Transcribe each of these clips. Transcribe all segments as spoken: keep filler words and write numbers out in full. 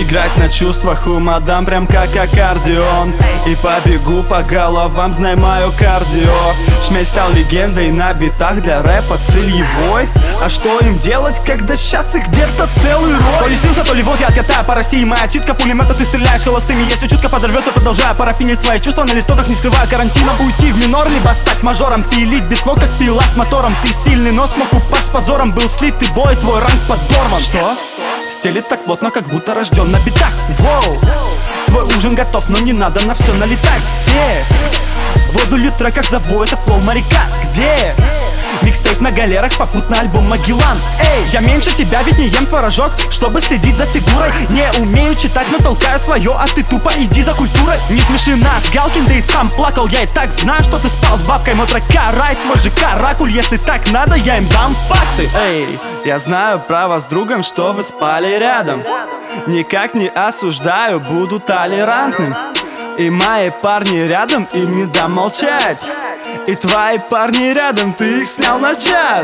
Играть на чувствах у мадам прям как аккордеон. И побегу по головам, знай мое кардио. Шмель стал легендой на битах для рэпа Цильевой. А что им делать, когда сейчас их где-то целый рой? То ли снился, то ли вот я откатаю по России. Моя читка, пулемета, ты стреляешь холостыми. Если чутко подорвет, то продолжаю парафинить свои чувства на листоках, не скрывая карантином. Уйти в минор, либо стать мажором. Пилить битло, как пила с мотором. Ты сильный, но смог упасть с позором. Был слит, ты бой, твой ранг подорван. Что? Стелит так плотно, как будто рожден на битах. Воу, твой ужин готов, но не надо на все налетать. Все воду льют трек, как завой, это флоу моряка. Где? Микстейп на галерах, попутно альбом Магеллан. Эй, я меньше тебя, ведь не ем творожок, чтобы следить за фигурой. Не умею читать, но толкаю свое, а ты тупо иди за культурой. Не смеши нас, Галкин, да и сам плакал. Я и так знаю, что ты спал с бабкой. Мой трек карай, твой же каракуль. Если так надо, я им дам факты. Эй, я знаю про вас с другом, что вы спали рядом. Никак не осуждаю, буду толерантным. И мои парни рядом, им не дам молчать. И твои парни рядом, ты их снял на час.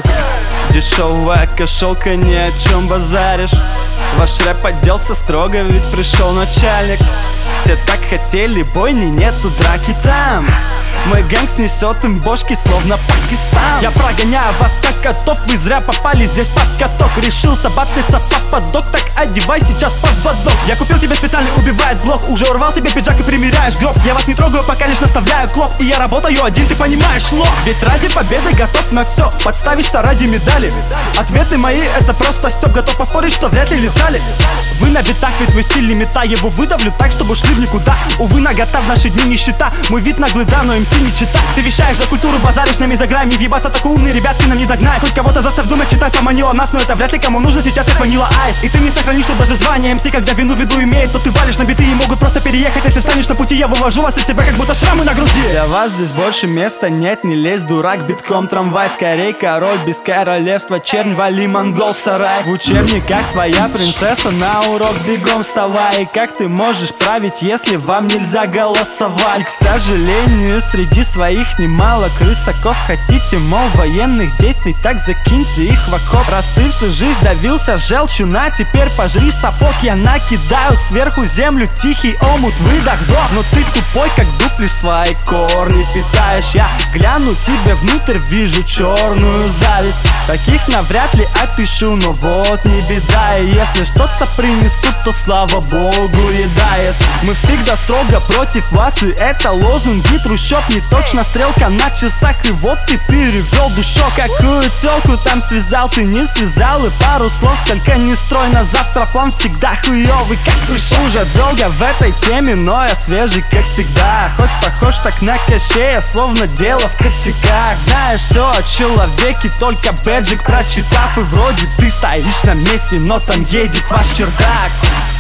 Дешевая кошелка, ни о чем базаришь. Ваш рэп оделся строго, ведь пришел начальник. Все так хотели бойни, нету драки там. Мой гэнг снесет им бошки, словно Пакистан. Я прогоняю вас как котов, вы зря попали здесь под каток. Решился батлиться попадок, так одевай сейчас под водок. Я купил тебе специальный убивает блок. Уже урвал себе пиджак и примеряешь гроб. Я вас не трогаю, пока лишь наставляю клоп. И я работаю один, ты понимаешь, лох. Ведь ради победы готов на все, подставишься ради медали. Ответы мои, это просто стёб. Готов поспорить, что вряд ли летали. Вы на битах, ведь твой стиль лимита. Его выдавлю так, чтобы ушли в никуда. Увы, нагота в наши дни нищета. Мой вид наглый, да, но эм си не чита. Ты вещаешь за культуру, базаришь нами за грами. Въебаться так умные ребятки нам не догнать. Хоть кого-то заставь думать, читать поманила нас. Но это вряд ли кому нужно сейчас, как ванила айс. И ты не сохранишь тут даже звание эм си. Когда вину в виду имеет, то ты валишь на биты. И могут просто переехать, если станешь на пути. Я вывожу вас из себя, как будто шрамы на груди. Для вас здесь больше места нет, не лезь, дурак. Битком трамвай, скорей король без королевства. Чернь, вали, монгол, сарай. В учебниках твоя принцесса, на урок бегом вставай. И как ты можешь править, если вам нельзя голосовать? И, к сожалению, среди своих немало крысаков. Хотите, мол, военных действий, так закиньте их в окоп. Раз ты всю жизнь давился желчью, на, теперь пожри сапог. Я накидаю сверху землю, тихий омут, выдох, вдох. Но ты тупой, как дуплишь свои корни питаешь. Я гляну тебе внутрь, вижу черную зависть. Таких навряд ли опишу, но вот не беда. И если что-то принесут, то слава богу, еда есть. Мы всегда строго против вас, и это лозунги трущоб. Не точно стрелка на часах, и вот ты перевел душок. Какую телку там связал, ты не связал. И пару слов, сколько не строй, на завтра план всегда хуёвый, как пришел. Уже долго в этой теме, но я свежий, как всегда. Хоть похож так на Кощея, словно дело в косяках. Знаешь все о человеке, только бэджик прочитав. И вроде ты стоишь на месте, но там едет ваш чердак.